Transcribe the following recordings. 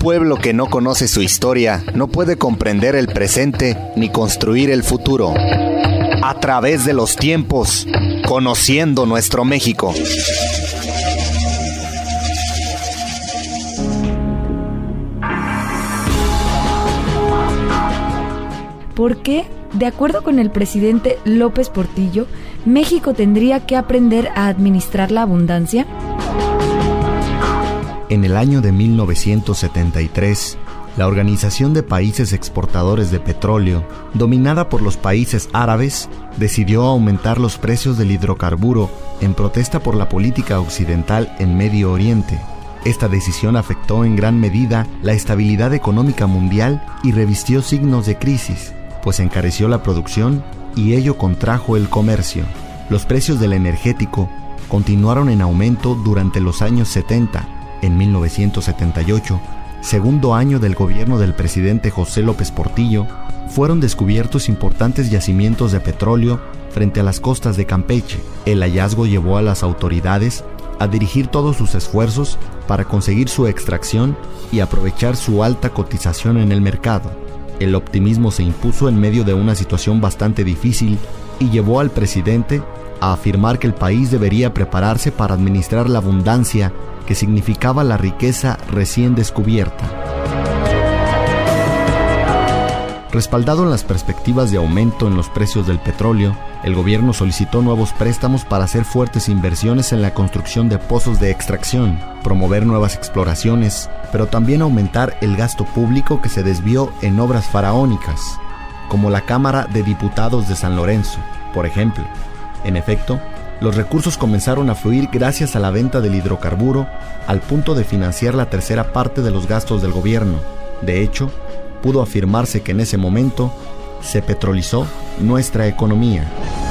pueblo que no conoce su historia no puede comprender el presente ni construir el futuro. A través de los tiempos, conociendo nuestro México. ¿Por qué? De acuerdo con el presidente López Portillo, México tendría que aprender a administrar la abundancia. En el año de 1973, la Organización de Países Exportadores de Petróleo, dominada por los países árabes, decidió aumentar los precios del hidrocarburo en protesta por la política occidental en Medio Oriente. Esta decisión afectó en gran medida la estabilidad económica mundial y revistió signos de crisis, pues encareció la producción y ello contrajo el comercio. Los precios del energético continuaron en aumento durante los años 70. En 1978, segundo año del gobierno del presidente José López Portillo, fueron descubiertos importantes yacimientos de petróleo frente a las costas de Campeche. El hallazgo llevó a las autoridades a dirigir todos sus esfuerzos para conseguir su extracción y aprovechar su alta cotización en el mercado. El optimismo se impuso en medio de una situación bastante difícil y llevó al presidente a afirmar que el país debería prepararse para administrar la abundancia que significaba la riqueza recién descubierta. Respaldado en las perspectivas de aumento en los precios del petróleo, el gobierno solicitó nuevos préstamos para hacer fuertes inversiones en la construcción de pozos de extracción, promover nuevas exploraciones, pero también aumentar el gasto público que se desvió en obras faraónicas, como la Cámara de Diputados de San Lorenzo, por ejemplo. En efecto, los recursos comenzaron a fluir gracias a la venta del hidrocarburo, al punto de financiar la tercera parte de los gastos del gobierno. De hecho, pudo afirmarse que en ese momento se petrolizó nuestra economía.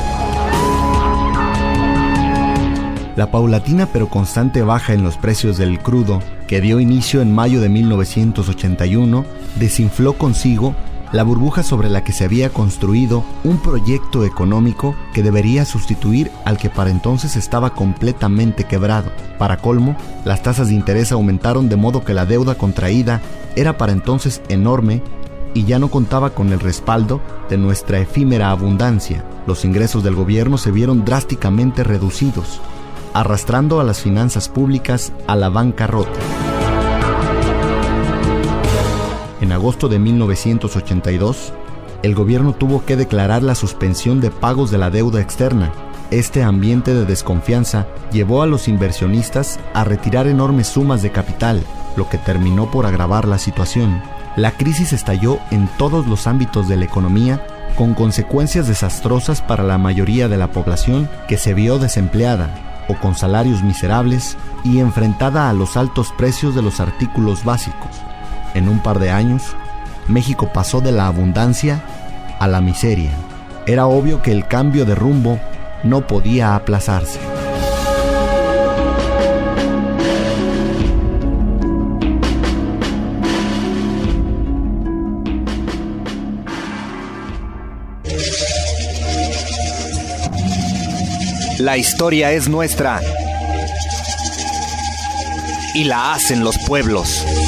La paulatina pero constante baja en los precios del crudo, que dio inicio en mayo de 1981, desinfló consigo la burbuja sobre la que se había construido un proyecto económico que debería sustituir al que para entonces estaba completamente quebrado. Para colmo, las tasas de interés aumentaron de modo que la deuda contraída era para entonces enorme y ya no contaba con el respaldo de nuestra efímera abundancia. Los ingresos del gobierno se vieron drásticamente reducidos, arrastrando a las finanzas públicas a la bancarrota. En agosto de 1982, el gobierno tuvo que declarar la suspensión de pagos de la deuda externa. Este ambiente de desconfianza llevó a los inversionistas a retirar enormes sumas de capital, lo que terminó por agravar la situación. La crisis estalló en todos los ámbitos de la economía, con consecuencias desastrosas para la mayoría de la población que se vio desempleada o con salarios miserables y enfrentada a los altos precios de los artículos básicos. En un par de años, México pasó de la abundancia a la miseria. Era obvio que el cambio de rumbo no podía aplazarse. La historia es nuestra y la hacen los pueblos.